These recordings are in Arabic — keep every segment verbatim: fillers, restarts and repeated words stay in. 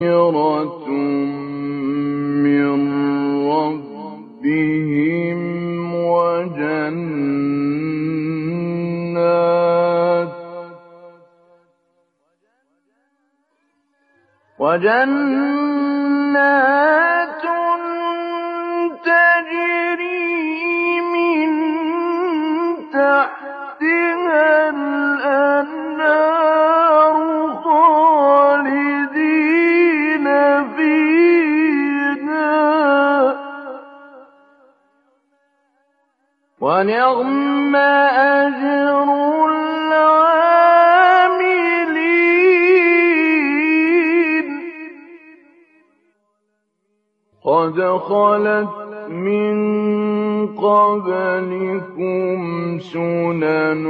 مَغْفِرَةٌ مِّن رَّبِّهِمْ وَجَنَّاتٌ وَجَنَّاتٌ تَجْرِي مِن تَحْتِهَا الْأَنْهَارُ خَالِدِينَ فِيهَا ۚ وَنِعْمَ أَجْرُ الْعَامِلِينَ. قَدْ خَلَتْ مِن قَبْلِكُمْ سُنَنٌ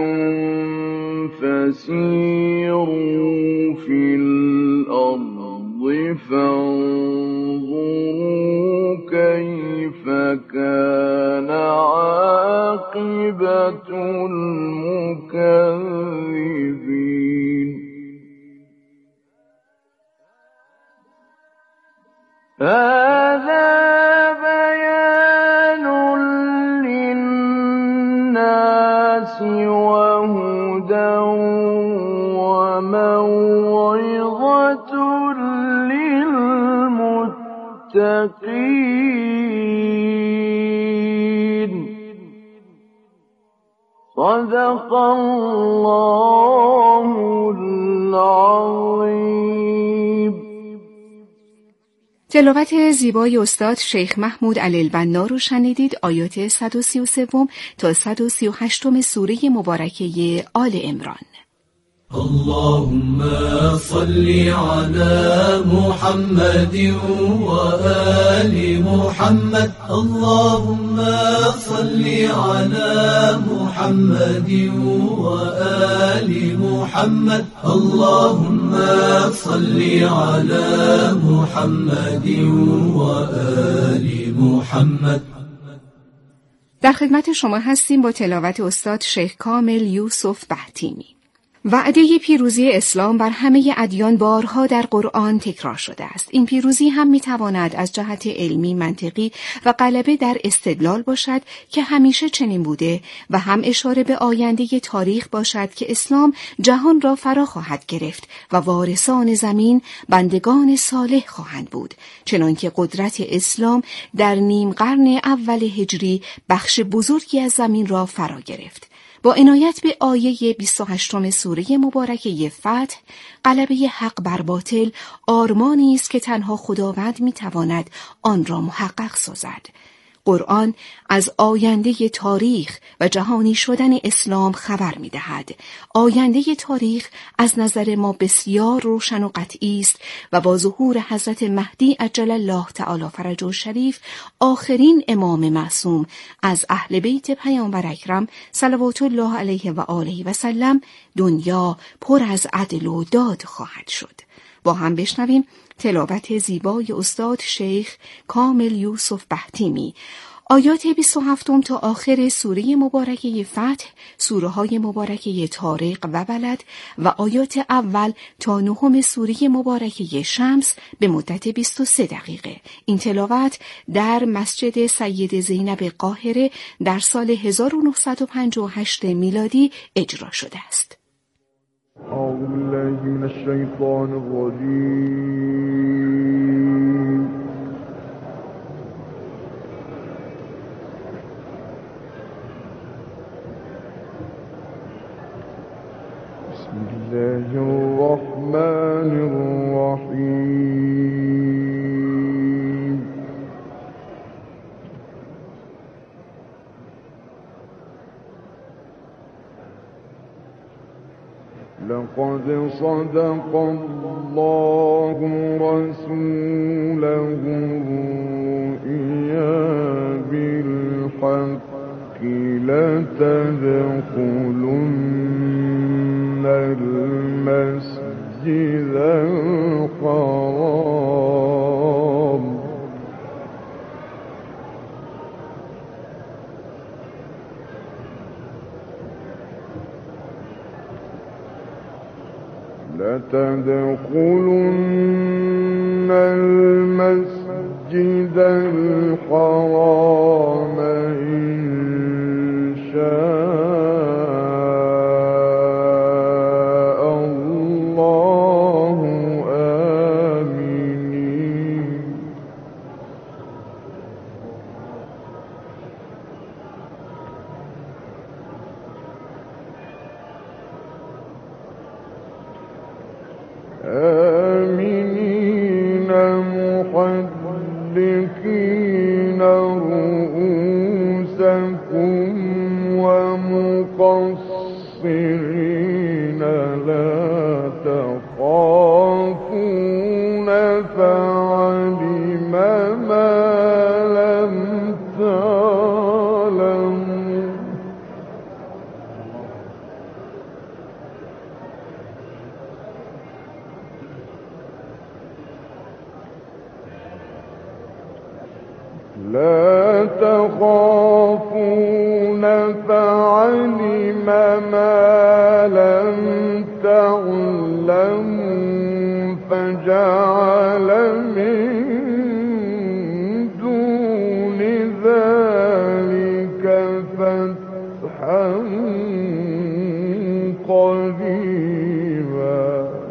فَسِيرُوا فِي الْأَرْضِ فَانظُرُوا كَيْفَ كَانَ عَاقِبَةُ الْمُكَذِّبِينَ. هَٰذَا بَيَانٌ لِّلنَّاسِ وَهُدًى وَمَوْعِظَةٌ لِّلْمُتَّقِينَ. صدق الله العظيم. تلاوت زیبای استاد شیخ محمود علی البنا رو شنیدید. آیات صد و سی و سه تا صد و سی و هشت سوره مبارکه آل عمران. اللهم صل على محمد وآل محمد. اللهم صل على محمد وآل محمد. اللهم صل على محمد وآل محمد. در خدمت شما هستیم با تلاوت استاد شیخ کامل یوسف بهتیمی. وعده پیروزی اسلام بر همه ادیان بارها در قرآن تکرار شده است. این پیروزی هم میتواند از جهت علمی، منطقی و غلبه در استدلال باشد که همیشه چنین بوده و هم اشاره به آینده تاریخ باشد که اسلام جهان را فرا خواهد گرفت و وارثان زمین بندگان صالح خواهند بود، چنانکه قدرت اسلام در نیم قرن اول هجری بخش بزرگی از زمین را فرا گرفت. با عنایت به آیه بیست و هشت سوره مبارکه فتح، غلبه حق بر باطل آرمانی است که تنها خداوند میتواند آن را محقق سازد. قرآن از آینده تاریخ و جهانی شدن اسلام خبر می‌دهد. آینده تاریخ از نظر ما بسیار روشن و قطعی است و با ظهور حضرت مهدی عجل الله تعالی فرجه الشریف، آخرین امام معصوم از اهل بیت پیامبر اکرم صلوات الله علیه و آله و سلم، دنیا پر از عدل و داد خواهد شد. با هم بشنویم تلاوت زیبای استاد شیخ کامل یوسف بهتیمی، آیات بیست و هفت تا آخر سوره مبارکه فتح، سوره های مبارکه طارق و بلد و آیات اول تا نهم سوره مبارکه شمس به مدت بیست و سه دقیقه. این تلاوت در مسجد سید زینب قاهره در سال هزار و نهصد و پنجاه و هشت میلادی اجرا شده است. أعوذ بالله من الشيطان الرجيم. بسم الله الرحمن الرحيم. لقد صدق الله رسوله الرؤيا بالحق لتدخلن المسجد الحرام لتدخلن المسجد الحرام إن شاء الله آمنين آمنين محلقين رؤوسكم ومقصرين لا تخافون فعلم ما لم تعلموا لا تخافون فعلم ما لم تعلموا فجعل من دون ذلك فتحا قريبا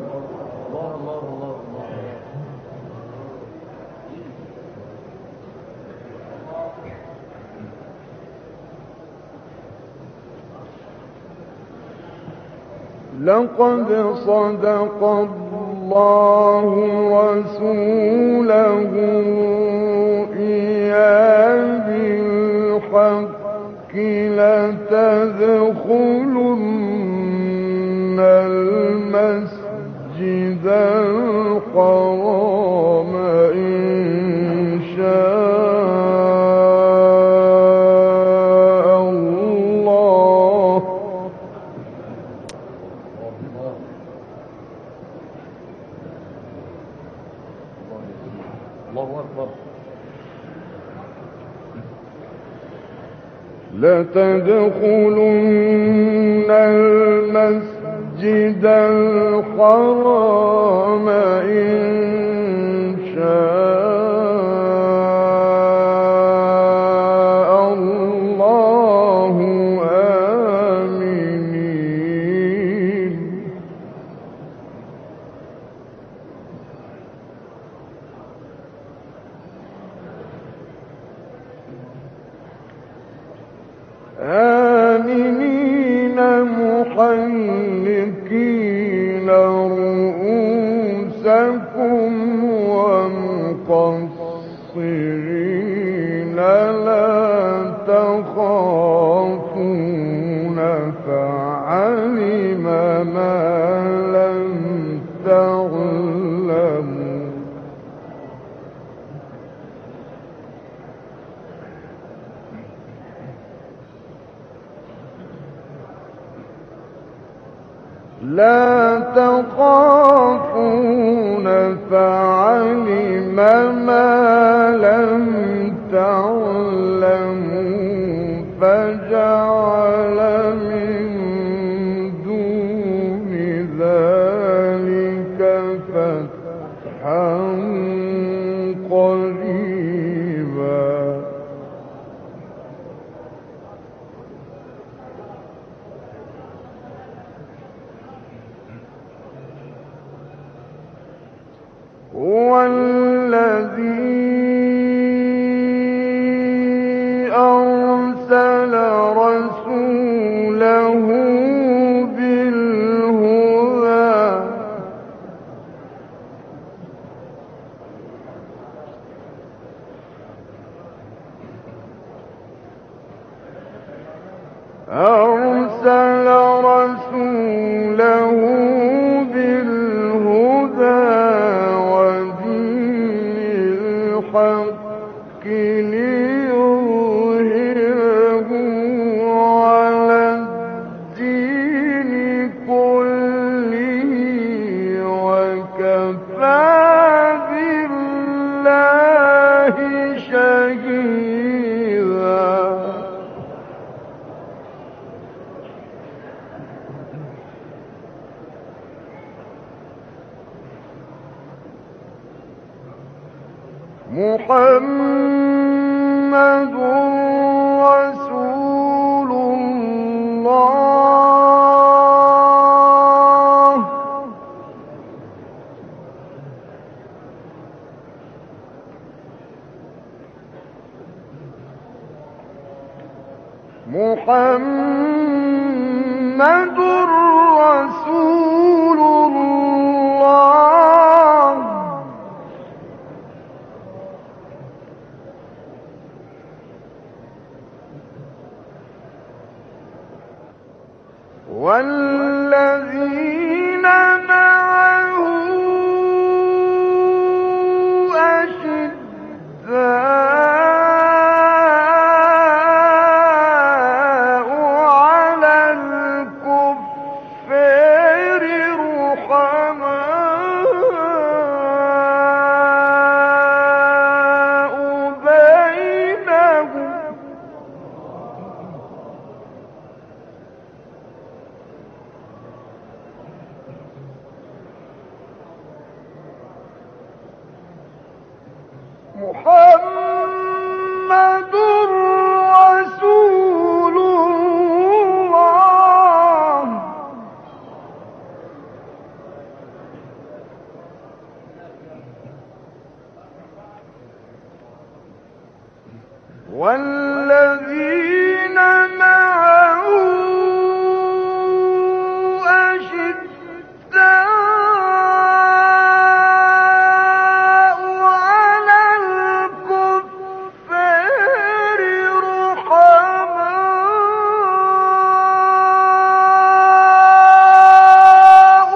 لقد صدق الله رسوله الرؤيا بالحق لتدخلن المسجد الحرام إن شاء الله الله أكبر. لتدخلن المسجد الحرام إن شاء الله آمنين آمنين محلقين رؤوسكم ومقصرين لا تخافون فعلم ما لم تعلموا لا تخافون فعلم ما لم تعلموا فجعل من دون ذلك فتحا قريبا هو الذي أرسل رسوله بالهدى أرسل رسوله بالهدى الحق ليظهره على الدين كله وكفى بالله شهيدا محمد رسول الله محمد رسول الله والذين معه أشداء على الكفار رحماء بينهم محمد رسول الله والذين معه أشداء على الكفار رحماء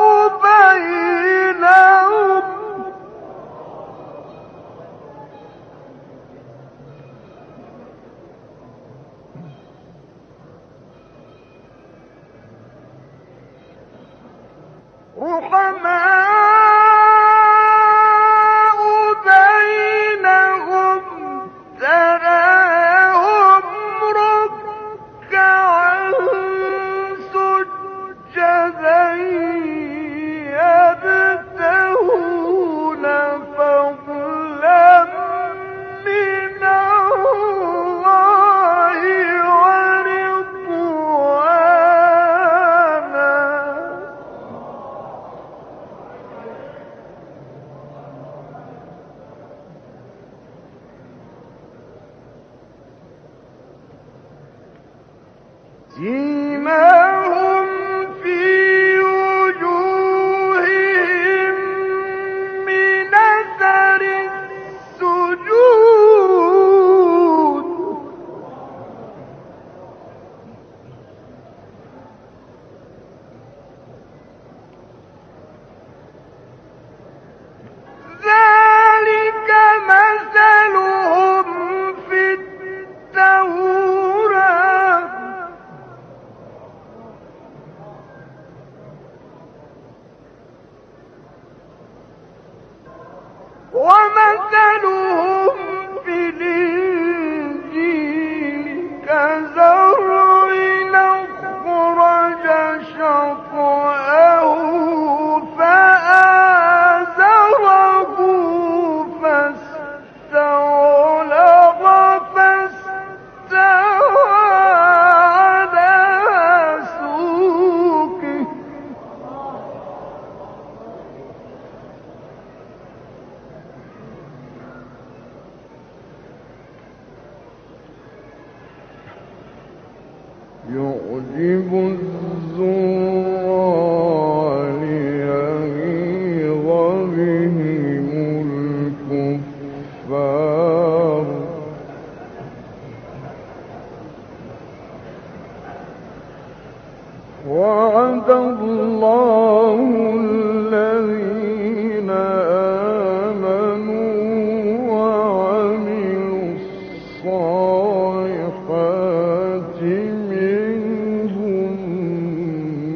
بينهم رحماء بينهم تراهم ركعا سجدا يبتغون فضلا من الله ورضوانا سيماهم في وجوههم من أثر السجود ذلك مثلهم في التوراة ومثلهم في الإنجيل كزرع أخرج شطأه فآزره فاستغلظ فاستوى على سوقه يعجب الزراع ليغيظ بهم الكفار وعد الله الذين آمنوا وعملوا الصالحات منهم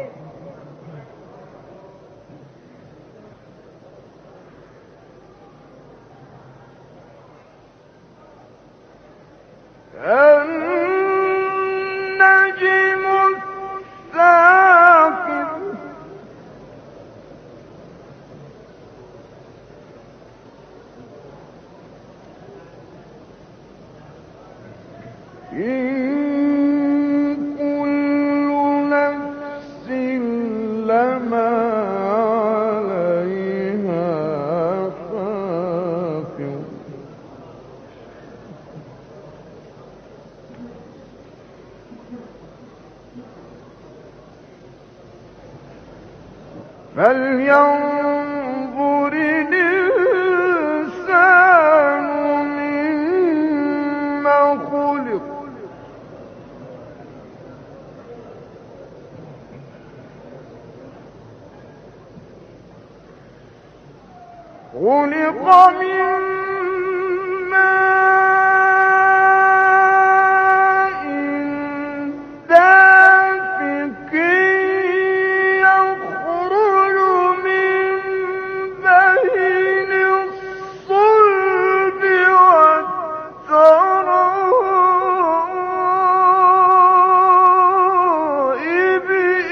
النجم الثاقب إن كل نفس لما عليها حافظ فلينظر الإنسان مما خلق خلق من ماء دافق يخرج من بين الصلب والترائب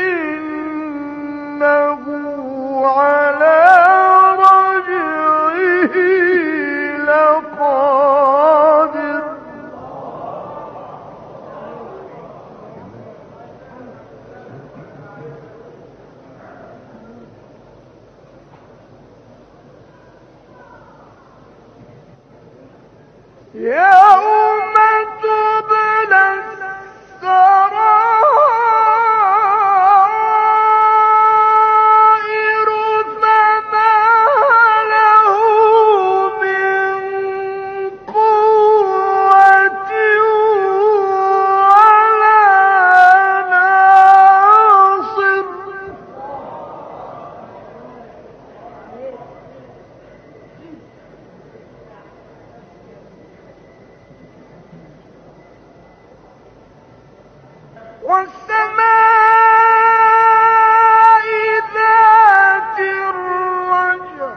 إنه على لقادر يوم تبلى السرائر فما له من قوة ولا ناصر والسماء ذات الرجع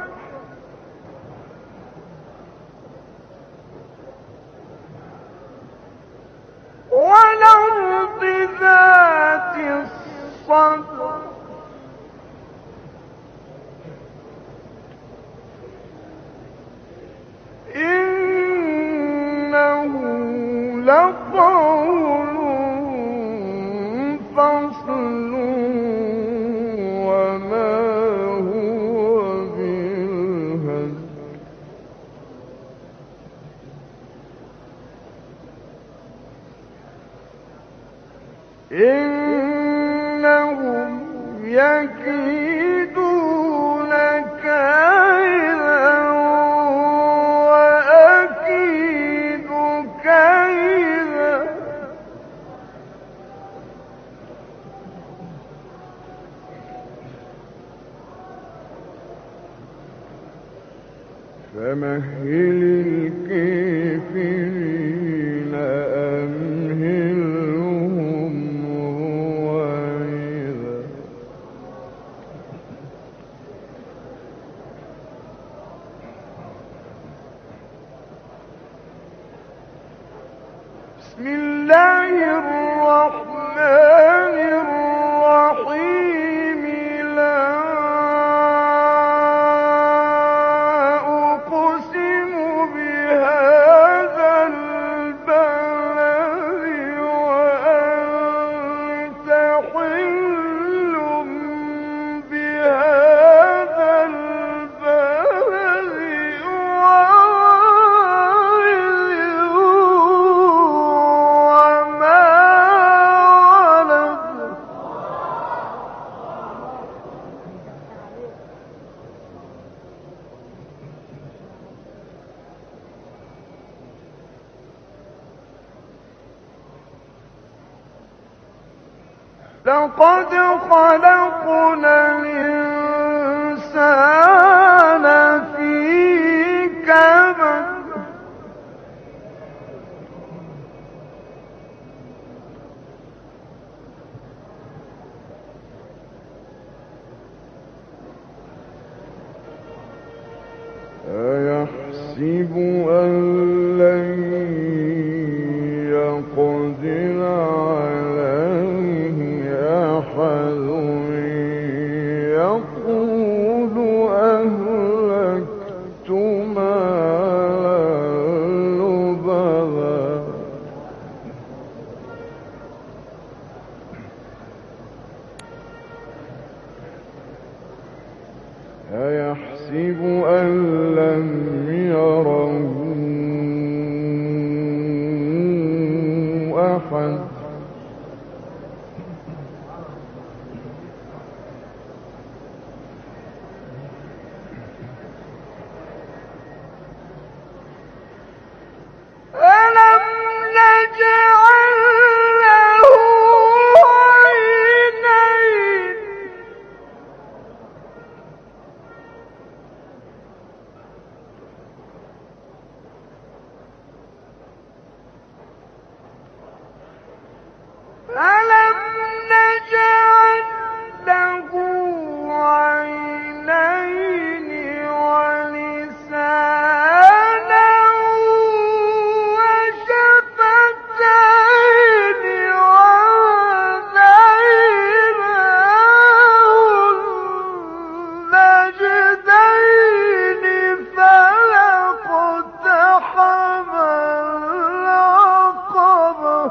والأرض ذات الصدع إنه لقول فصل وما هو بالهزل إنهم يكيدون كيدا وأكيد كيدا فمهل الكافرين أمهلهم رويدا بسم الله الرحمن الرحيم لا أقسم بهذا البلد وأنت حل بهذا البلد وما ولد لقد خلقنا الإنسان في كبد يحسب أن لن يقدر عليه أحد يقول أهلكت مالا لبدا أيحسب أن لم يره أحد ألم نجعل له عينين ألم نجعل له عينين ولسانا وشفتين وهديناه النجدين فلا اقتحم العقبة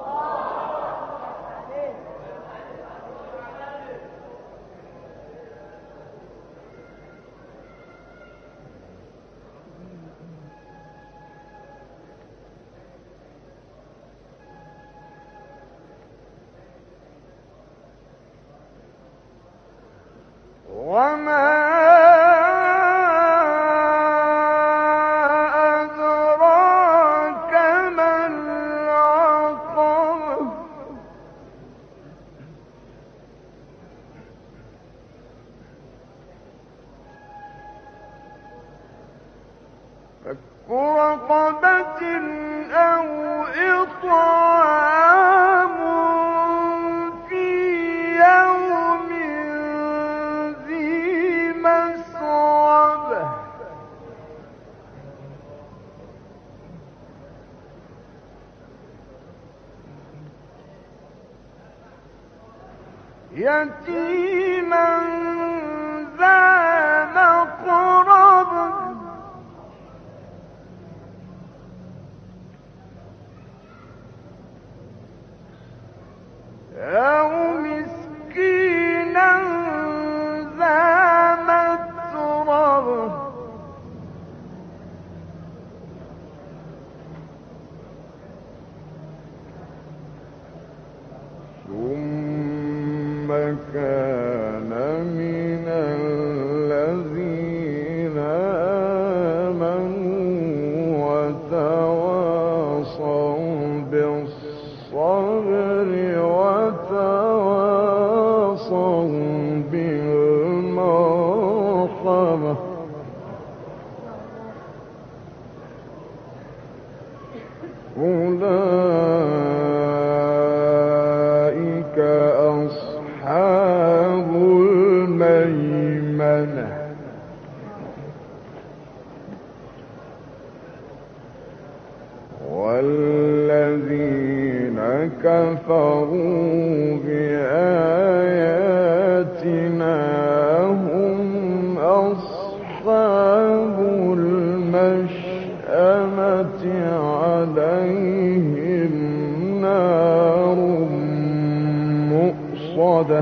وما أدراك ما العقبة فك رقبة أو إطعام في يوم ذي مسغبة يتيما ذا مقربة أو مسكينا ذا متربة ثم كان من الذين آمنوا وتواصوا بالصبر وتواصوا بالمرحمة أولئك أصحاب الميمنة والذين كفروا بآياتنا هم أصحاب المشأمة عليهم نار مؤصدة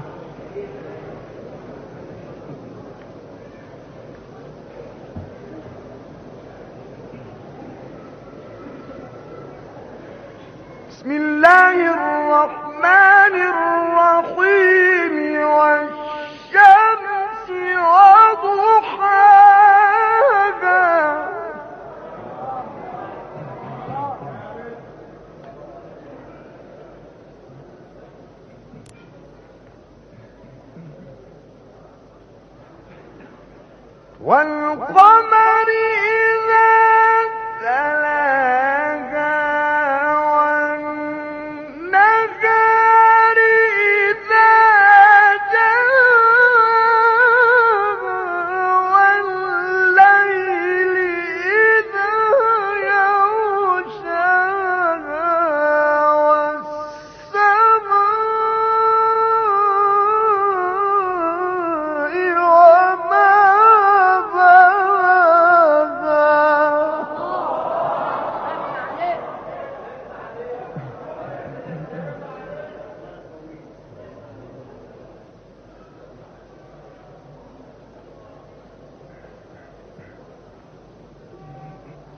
بسم الله الرحمن الرحيم والشمس وضحاها والقمر إذا تلاها والنهار إذا جلاها والليل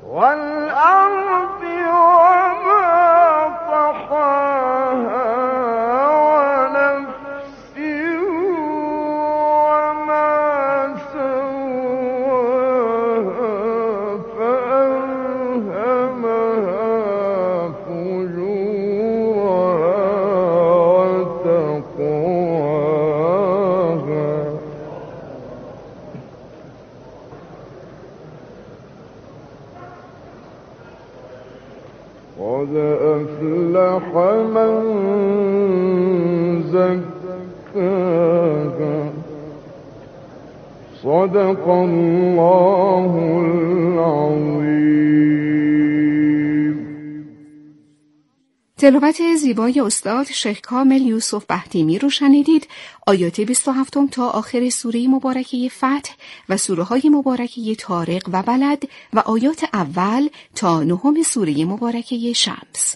والأرض وما طحاها ونفس وما سواها فألهمها فجورها وتقواها قد أفلح من زكاها صدق الله العظيم. تلاوت زیبای استاد شیخ کامل یوسف بحتیمی رو شنیدید. آیات بیست و هفت تا آخر سوره مبارکه فتح و سوره های مبارکه طارق و بلد و آیات اول تا نهم سوره مبارکه شمس.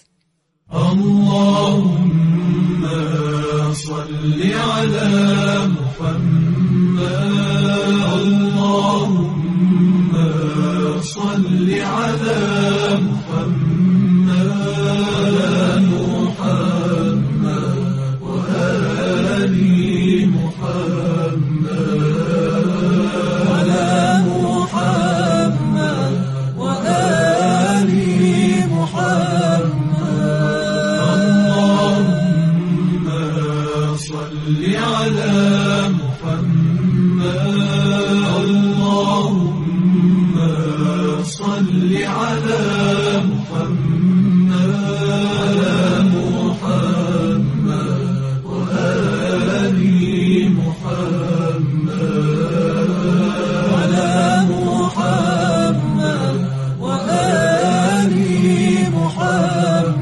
اللهم صل على محمد اللهم صل على محمد محمد وآل محمد على محمد وآل محمد اللهم صل على محمد اللهم صل على محمد على محمد وآل محمد على محمد وآل محمد.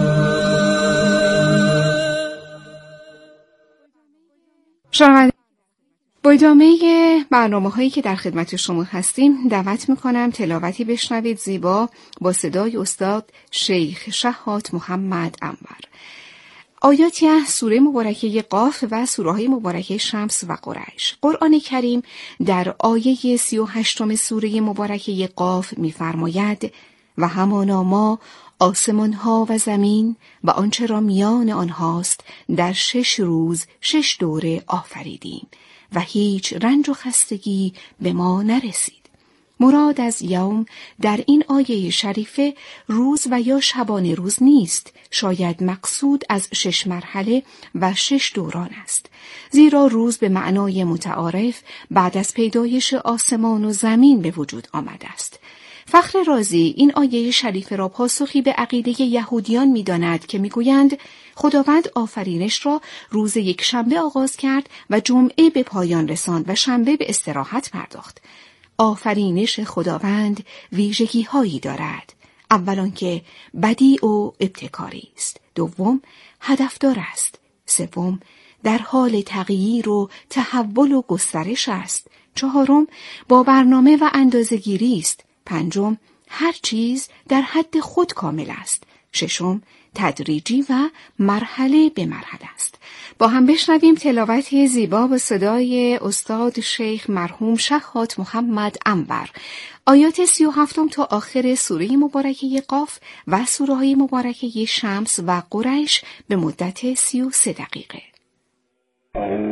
شنونده با ادامه برنامه هایی که در خدمت شما هستیم دعوت میکنم تلاوتی بشنوید زیبا با صدای استاد شیخ شهات محمد انور. آیاتی از سوره مبارکه قاف و سوره های مبارکه شمس و قریش. قرآن کریم در آیه سی و هشتم سوره مبارکه قاف می‌فرماید و همانا ما آسمان ها و زمین و آنچه را میان آنهاست در شش روز شش دوره آفریدیم و هیچ رنج و خستگی به ما نرسید. مراد از یوم در این آیه شریفه روز و یا شبانه روز نیست، شاید مقصود از شش مرحله و شش دوران است، زیرا روز به معنای متعارف بعد از پیدایش آسمان و زمین به وجود آمده است. فخر رازی این آیه شریفه را پاسخی به عقیده یهودیان می‌داند که می‌گویند خداوند آفرینش را روز یک شنبه آغاز کرد و جمعه به پایان رساند و شنبه به استراحت پرداخت. آفرینش خداوند ویژگی هایی دارد. اول آنکه بدیع و ابتکاری است. دوم هدفدار است. سوم در حال تغییر و تحول و گسترش است. چهارم با برنامه و اندازه‌گیری است. پنجم هر چیز در حد خود کامل است. ششم تدریجی و مرحله به مرحله است. با هم بشنویم تلاوت زیبا با صدای استاد شیخ مرحوم شهات محمد انور. آیات سی و هفتم تا آخر سوره مبارکه قاف و سوره های مبارکه شمس و قریش به مدت سی و سه دقیقه.